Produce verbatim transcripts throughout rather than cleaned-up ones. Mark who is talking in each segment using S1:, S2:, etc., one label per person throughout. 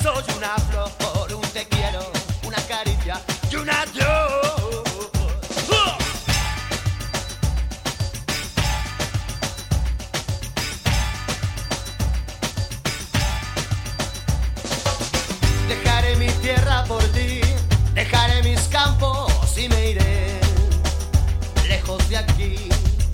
S1: beso y una flor, un te quiero, una caricia y un adiós. Dejaré mi tierra por ti, dejaré mis campos y me iré lejos de aquí.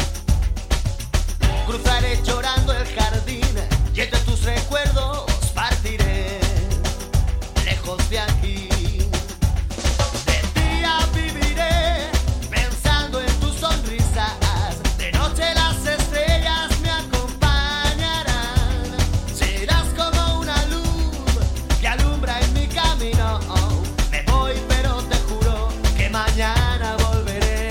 S1: Cruzaré llorando el jardín y entre tus recuerdos partiré lejos de aquí. De día viviré pensando en tus sonrisas, de noche las estrellas me acompañarán. Serás como una luz que alumbra en mi camino. Me voy pero te juro que mañana volveré.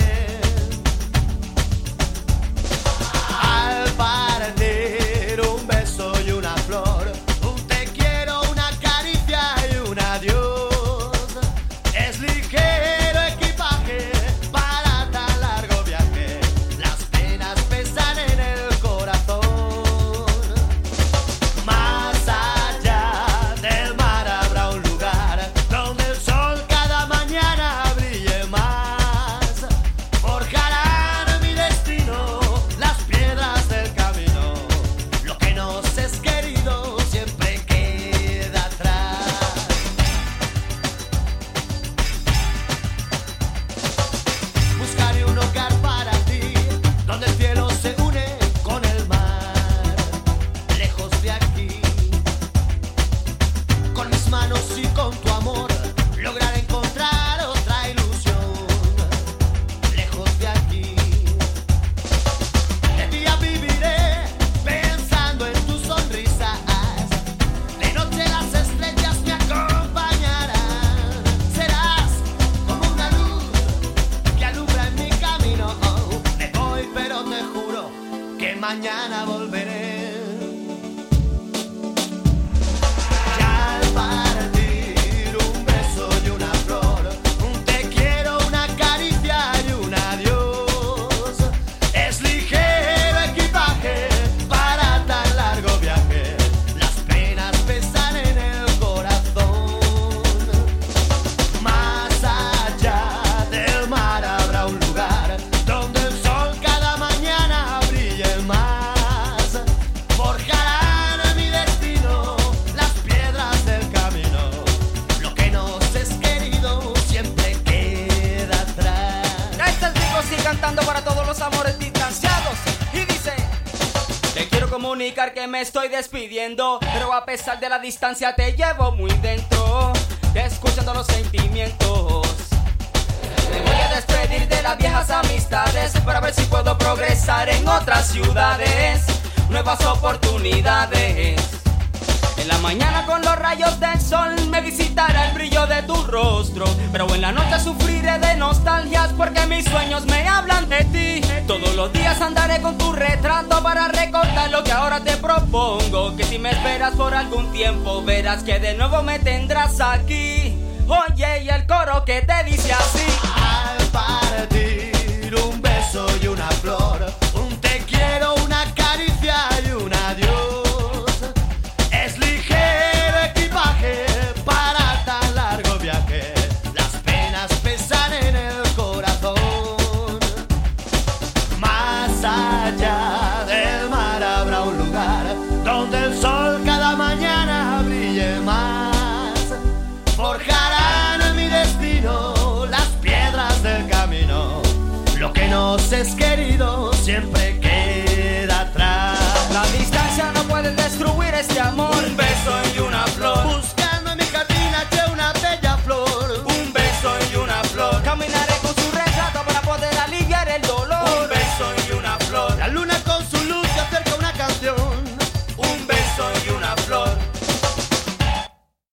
S1: Al partir un beso y una flor, un te quiero, una caricia y un adiós. Es ligero equipaje para tan largo viaje, las penas pesan en el corazón. Más allá del mar habrá un lugar donde el sol cada mañana brille más. Forjarán mi destino las piedras del camino, lo que nos es querido siempre queda atrás. Buscaré un hogar para ti, donde el cielo se une con el mar, lejos de aquí. Con mis manos y con tu amor lograr encontrar otra ilusión, lejos de aquí. De día viviré pensando en tus sonrisas, de noche las estrellas me acompañarán. Serás como una luz que alumbra en mi camino. Me voy pero te juro que mañana volveré. Y al partir un beso y una flor, un te quiero, una caricia y un adiós. Es ligero equipaje para tan largo viaje, las penas pesan en el corazón. Más allá del mar habrá un lugar donde el sol cada mañana brille más. Forjarán mi destino las piedras del camino, lo que nos es querido siempre queda atrás.
S2: Este es Vico, sí, cantando para todos los amores distanciados. Y dice: te quiero comunicar que me estoy despidiendo, pero a pesar de la distancia te llevo muy dentro, escuchando los sentimientos. Me voy a despedir de las viejas amistades para ver si puedo progresar en otras ciudades, nuevas oportunidades. En la mañana con los rayos del sol me visitará el brillo de tu rostro, pero en la noche sufriré de nostalgias porque mis sueños me hablan de ti. Todos los días andaré con tu retrato para recordar lo que ahora te propongo, que si me esperas por algún tiempo verás que de nuevo me tendrás aquí. Oye, y el coro que te dice así:
S1: Al partir un beso y una flor, un te quiero, una caricia y un adiós. Es ligero equipaje para tan largo viaje, las penas pesan en el corazón. Más allá del mar habrá un lugar donde el sol cada mañana brille más. Forjarán mi destino las piedras del camino, lo que nos es querido siempre queda atrás.
S2: la distancia no puede destruir este amor.